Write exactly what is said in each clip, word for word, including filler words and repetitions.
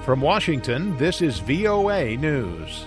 From Washington, this is V O A News.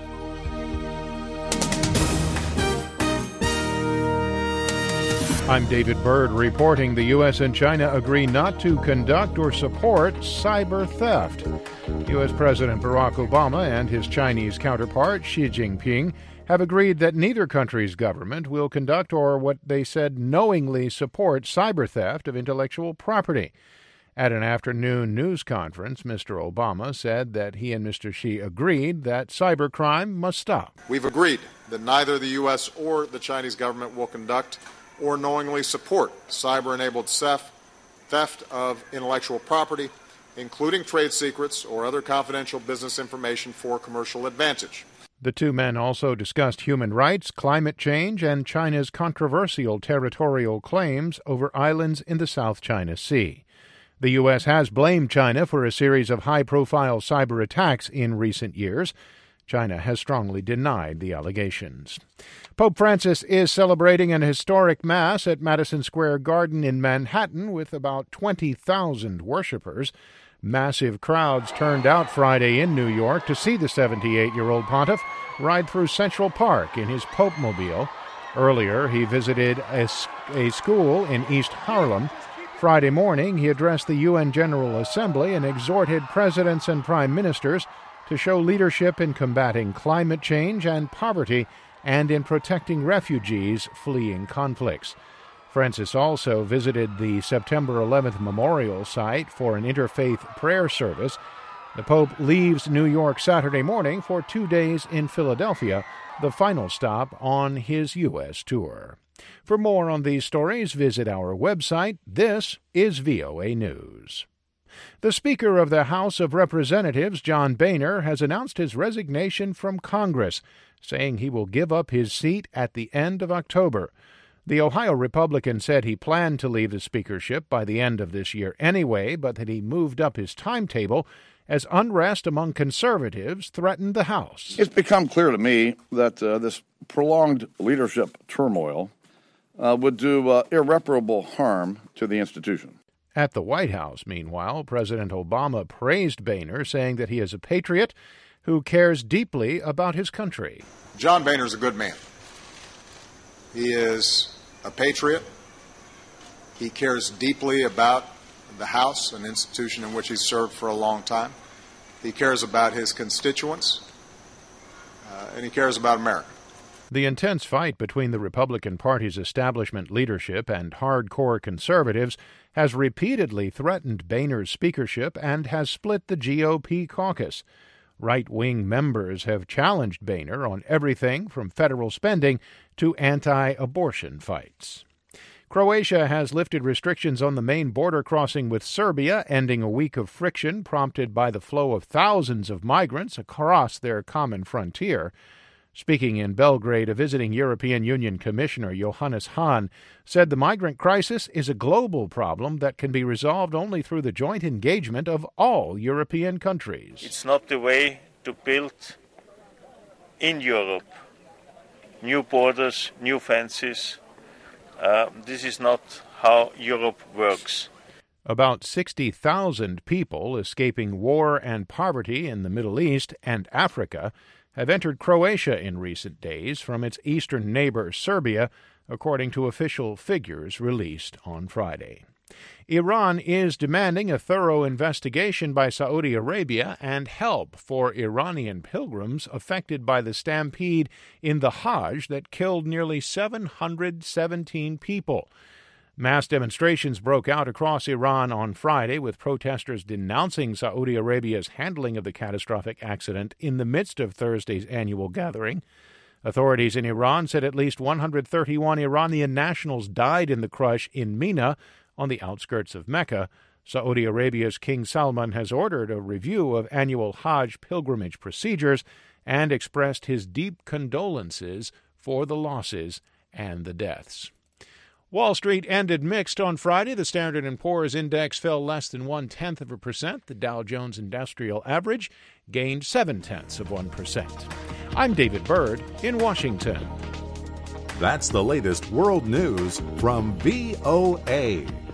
I'm David Byrd reporting the U S and China agree not to conduct or support cyber theft. U S. President Barack Obama and his Chinese counterpart Xi Jinping have agreed that neither country's government will conduct or what they said knowingly support cyber theft of intellectual property. At an afternoon news conference, Mister Obama said that he and Mister Xi agreed that cybercrime must stop. We've agreed that neither the U S or the Chinese government will conduct or knowingly support cyber-enabled theft, theft of intellectual property, including trade secrets or other confidential business information for commercial advantage. The two men also discussed human rights, climate change, and China's controversial territorial claims over islands in the South China Sea. The U S has blamed China for a series of high-profile cyber attacks in recent years. China has strongly denied the allegations. Pope Francis is celebrating an historic Mass at Madison Square Garden in Manhattan with about twenty thousand worshipers. Massive crowds turned out Friday in New York to see the seventy-eight-year-old pontiff ride through Central Park in his Pope-mobile. Earlier, he visited a, a school in East Harlem. Friday morning, he addressed the U N General Assembly and exhorted presidents and prime ministers to show leadership in combating climate change and poverty and in protecting refugees fleeing conflicts. Francis also visited the September eleventh memorial site for an interfaith prayer service. The Pope leaves New York Saturday morning for two days in Philadelphia, the final stop on his U S tour. For more on these stories, visit our website. This is V O A News. The Speaker of the House of Representatives, John Boehner, has announced his resignation from Congress, saying he will give up his seat at the end of October. The Ohio Republican said he planned to leave the speakership by the end of this year anyway, but that he moved up his timetable as unrest among conservatives threatened the House. It's become clear to me that uh, this prolonged leadership turmoil uh, would do uh, irreparable harm to the institution. At the White House, meanwhile, President Obama praised Boehner, saying that he is a patriot who cares deeply about his country. John Boehner is a good man. He is a patriot. He cares deeply about the House, an institution in which he's served for a long time. He cares about his constituents, uh, and he cares about America. The intense fight between the Republican Party's establishment leadership and hardcore conservatives has repeatedly threatened Boehner's speakership and has split the G O P caucus. Right-wing members have challenged Boehner on everything from federal spending to anti-abortion fights. Croatia has lifted restrictions on the main border crossing with Serbia, ending a week of friction prompted by the flow of thousands of migrants across their common frontier. Speaking in Belgrade, a visiting European Union Commissioner, Johannes Hahn, said the migrant crisis is a global problem that can be resolved only through the joint engagement of all European countries. It's not the way to build in Europe new borders, new fences. Uh, this is not how Europe works. About sixty thousand people escaping war and poverty in the Middle East and Africa have entered Croatia in recent days from its eastern neighbor Serbia, according to official figures released on Friday. Iran is demanding a thorough investigation by Saudi Arabia and help for Iranian pilgrims affected by the stampede in the Hajj that killed nearly seven hundred seventeen people. Mass demonstrations broke out across Iran on Friday, with protesters denouncing Saudi Arabia's handling of the catastrophic accident in the midst of Thursday's annual gathering. Authorities in Iran said at least one hundred thirty-one Iranian nationals died in the crush in Mina, on the outskirts of Mecca. Saudi Arabia's King Salman has ordered a review of annual Hajj pilgrimage procedures and expressed his deep condolences for the losses and the deaths. Wall Street ended mixed on Friday. The Standard and Poor's index fell less than one-tenth of a percent. The Dow Jones Industrial Average gained seven-tenths of one percent. I'm David Byrd in Washington. That's the latest world news from V O A.